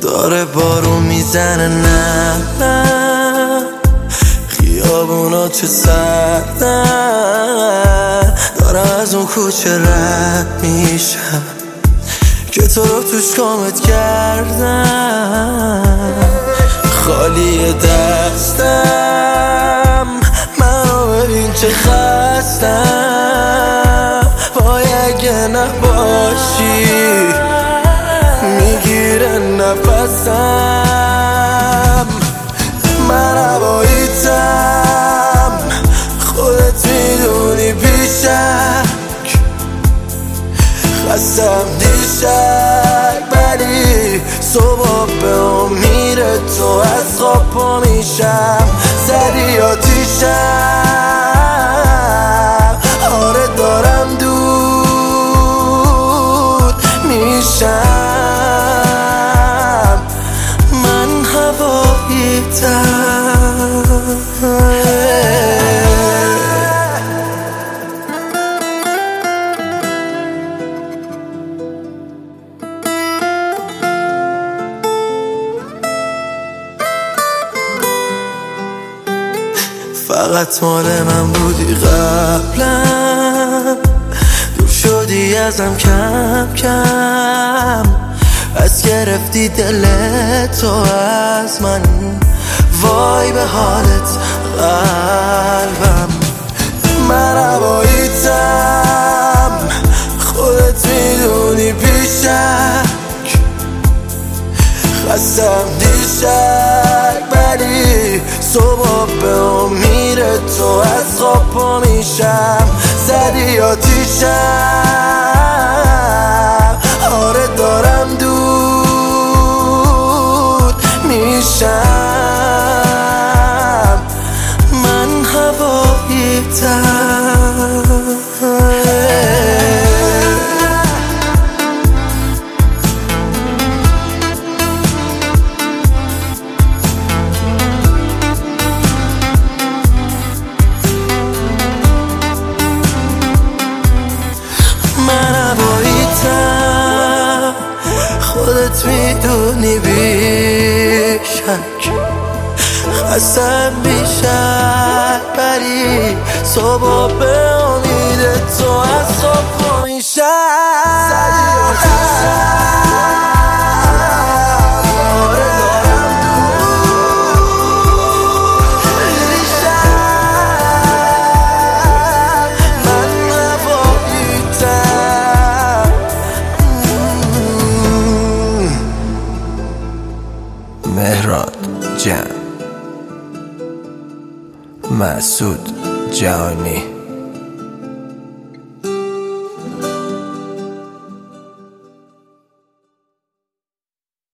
داره بارون میزنه، نه خیابونا چه سردن، دارم از اون کوچه رد میشم که تو رو توش کامت کردم. خالی دستم، منو ببین چه خستم، وای اگه نباشی میگیره نفسم. من هواییتم، خودت میدونی بیشک، خستم دیشک، ولی صبح به امید تو از خواب پا میشم. زدی آتیشم، آره دارم دود میشم. من هواییتم. فقط مال من بودی قبلا، دور شدی ازم کم کم، از گرفتی دل تو از من، وای به حالت قلبم. من هواییتم، خودت میدونی بیشک، خستم دیشک، ولی صبح به امید تو از خواب پا میشم. زدی آتیشم، آره دارم دود میشم. من هواییتم. خودت میدونی بیشک، خستم بیشک، ولی صبح به امید تو از خواب پا میشم. مهران جان، مسعود جهانی.